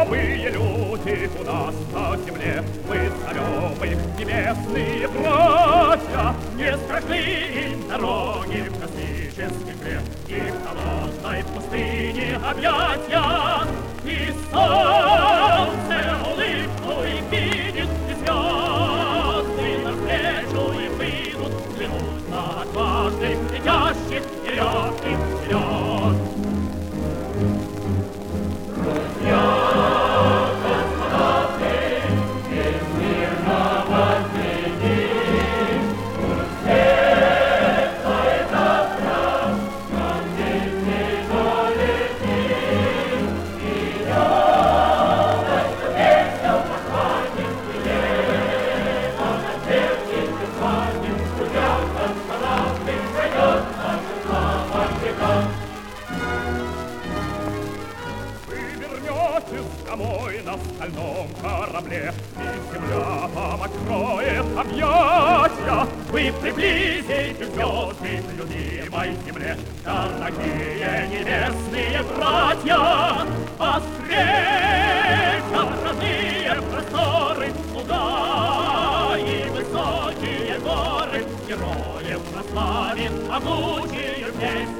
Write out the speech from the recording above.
новые люди у нас на земле. Мы царевы, небесные братья, не страшны им дороги в космической игре. И в холодной пустыне объятия, и солнце улыбку и видит, и звезды навстречу и выйдут, взглянуть на отважных, летящих и легких звезд. Домой на стальном корабле, и земля вам откроет объятия. Вы приблизите звезды к любимой земле, дорогие небесные братья. Вас встретят родные просторы, луга и высокие горы. Героев прославит могучие песни.